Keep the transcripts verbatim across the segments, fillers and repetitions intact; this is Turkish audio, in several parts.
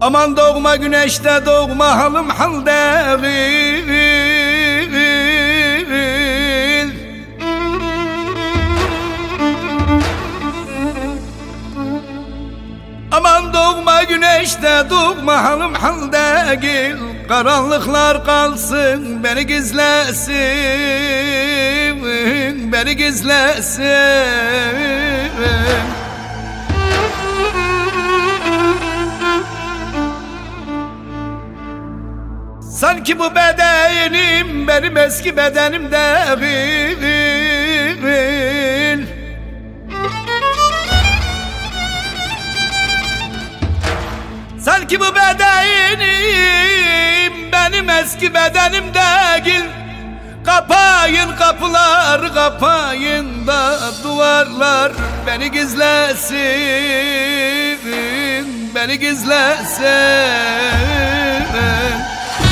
Aman doğma güneşte doğma halım hal değil. Aman doğma güneşte doğma halım hal değil. Karanlıklar kalsın beni gizlesin, beni gizlesin. Sanki bu bedenim benim eski bedenim değil. Sanki bu bedenim benim eski bedenim değil. Kapayın kapılar, kapayın da duvarlar, beni gizlesin, beni gizlesin.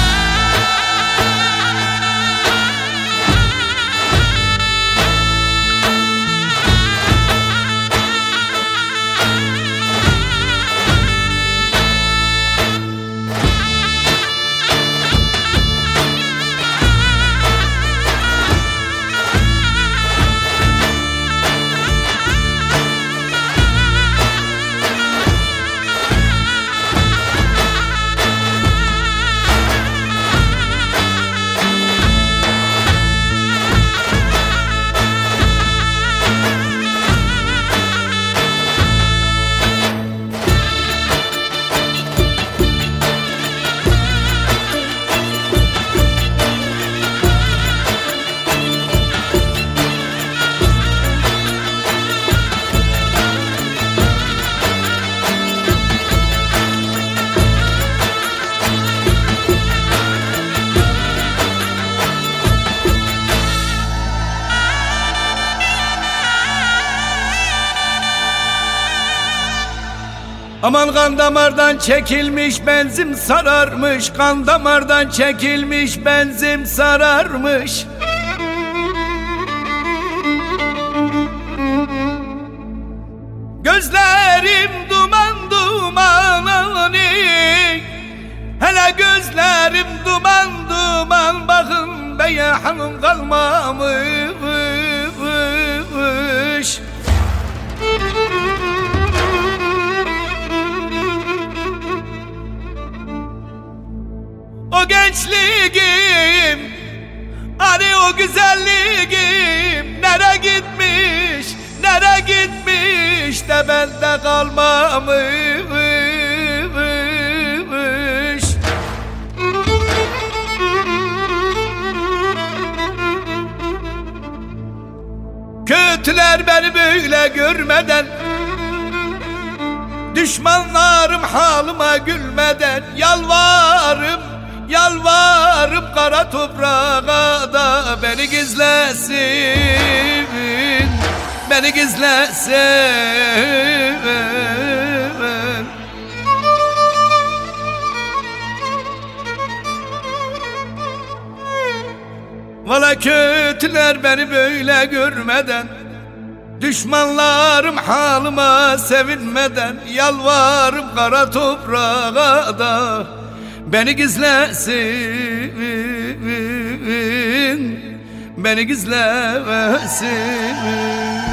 Aman kan damardan çekilmiş benzim sararmış, kan damardan çekilmiş benzim sararmış. Gözlerim duman duman ani, hele gözlerim duman duman, bakın beye hanım kalmamış. O gençliğim, hani o güzelliğim nere gitmiş, nere gitmiş de bende kalmamış. Kötüler beni böyle görmeden, düşmanlarım halıma gülmeden, yalvarım, yalvarım kara toprağa da beni gizlesin, beni gizlesin. Valla kötüler beni böyle görmeden, düşmanlarım halıma sevinmeden, yalvarım kara toprağa da beni gizlesin, beni gizlesin.